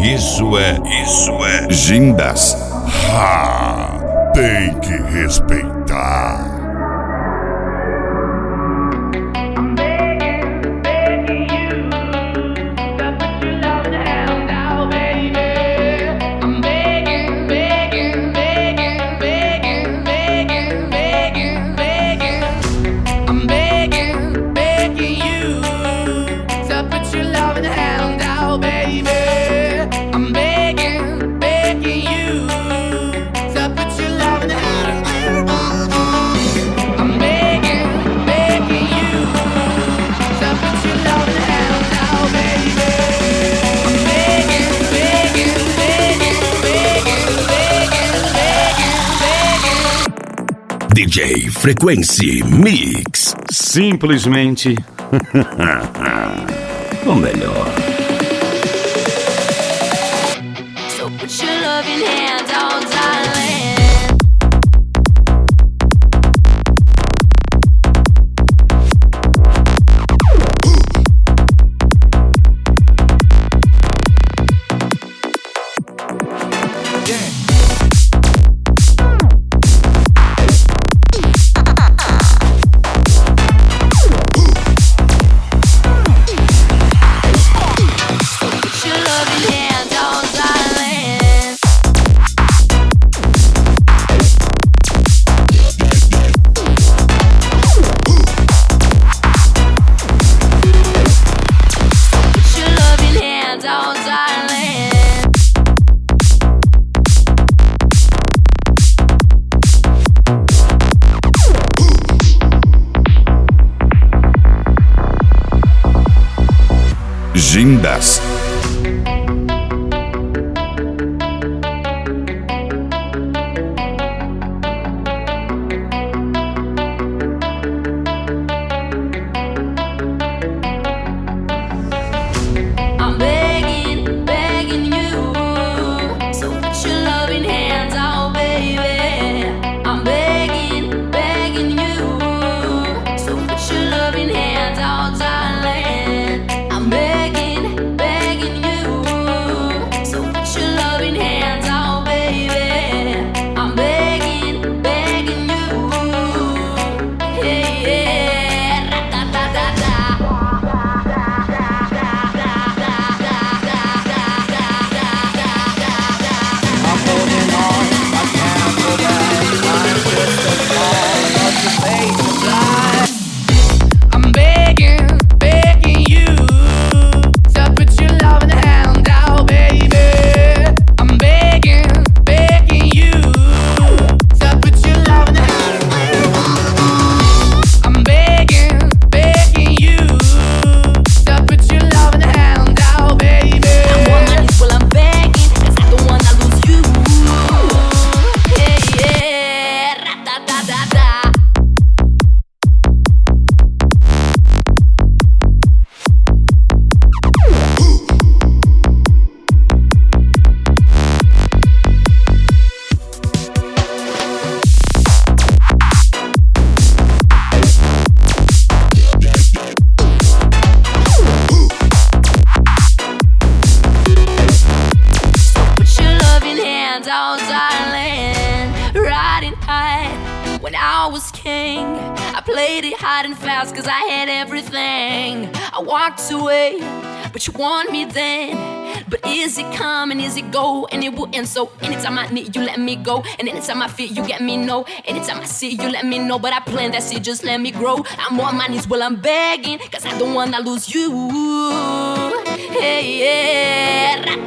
Isso é Gindas. Ha! Tem que respeitar. DJ Frequency Mix. Simplesmente o melhor. So put your loving hands on darling. Gindas. I'm begging, begging you. So put your loving hands out, baby. I'm begging, begging you. So put your loving hands out, darling. I'm begging, begging you. So put your loving hands out, baby. I'm begging, begging you. Yeah, yeah. Ra-da-da-da-da. I'm holding on, I can't forget. I'm just a call of the face of life. I'm begging, begging you to put your loving hand out, baby. I'm begging, begging you to put your loving hand out. I'm begging, begging you to put your loving hand out, baby. I'm on my knees while I'm begging, 'cause I don't wanna lose you. Yeah, yeah, ra-da-da-da-da. Put your loving hands out, darling. Riding high when I was king. I played it hard and fast 'cause I had everything. I walked away, but you want me then. But is it come and is it go? And it wouldn't. So anytime I need you, let me go. And anytime I feel you, get me no. Anytime I see you, let me know. But I plant that seed, just let me grow. I'm on my knees while I'm begging, 'cause I don't wanna lose you. Hey, yeah.